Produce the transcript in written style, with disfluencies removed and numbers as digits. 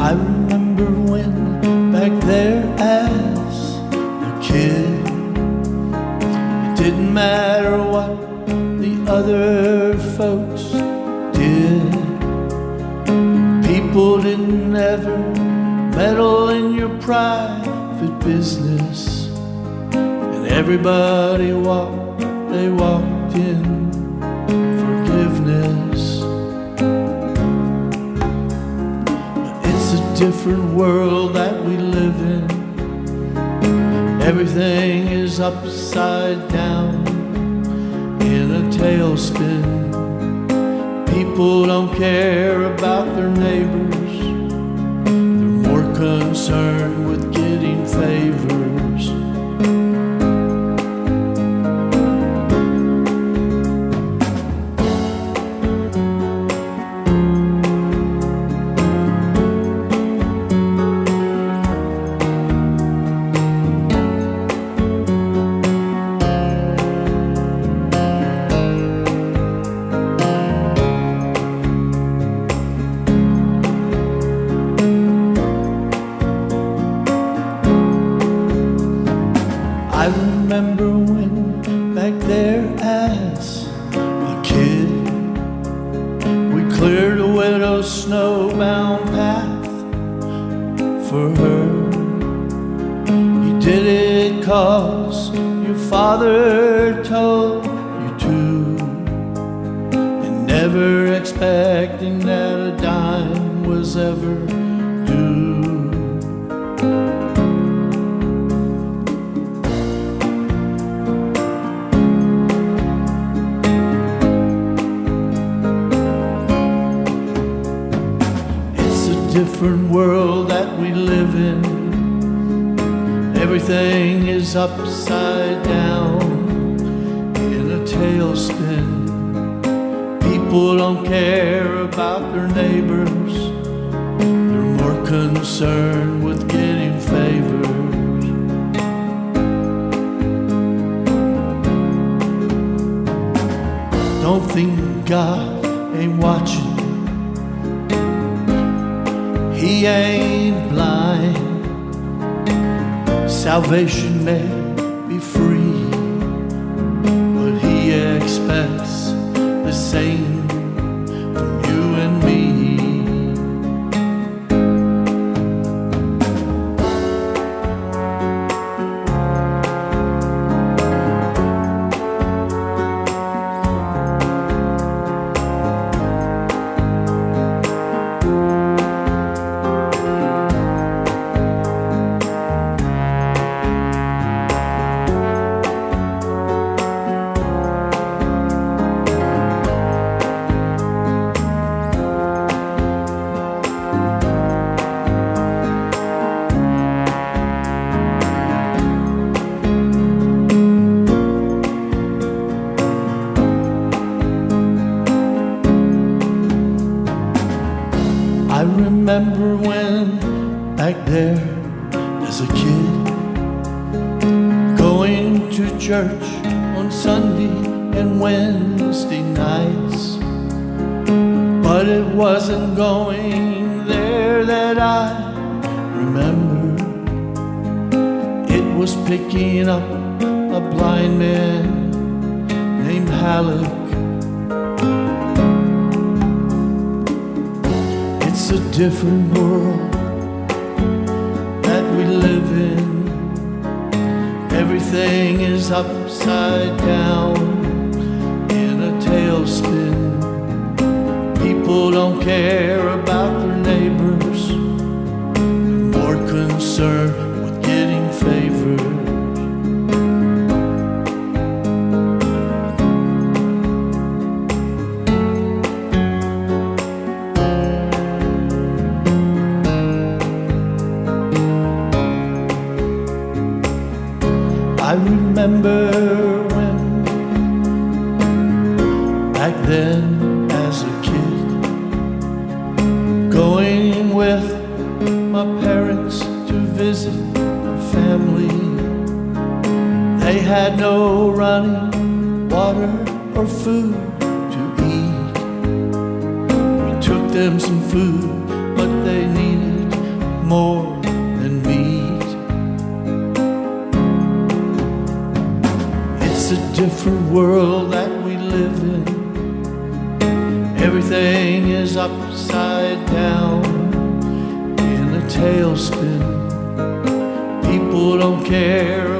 I remember when back there as a kid, it didn't matter what the other folks did. People didn't ever meddle in your private business, and everybody they walked in forgiveness. But it's a different world that we live in. Everything is upside down in a tailspin. People don't care about their neighbors. They're more concerned with getting favors. I remember when back there as a kid, we cleared a widow's snowbound path for her. You did it 'cause your father told you to, and never expecting that a dime was ever due. Different world that we live in. Everything is upside down in a tailspin. People don't care about their neighbors. They're more concerned with getting favors. Don't think God ain't watching. He ain't blind. Salvation may be free, but He expects the same from you and me. I remember when back there as a kid, going to church on Sunday and Wednesday nights. But it wasn't going there that I remember. It was picking up a blind man named Halleck. It's a different world that we live in. Everything is upside down in a tailspin. People don't care about their neighbors. They're more concerned with getting favors. I remember when, back then as a kid, going with my parents to visit a family. They had no running water or food to eat. We took them some food, but they needed more than meat. It's a different world that we live in. Everything is upside down, in a tailspin. People don't care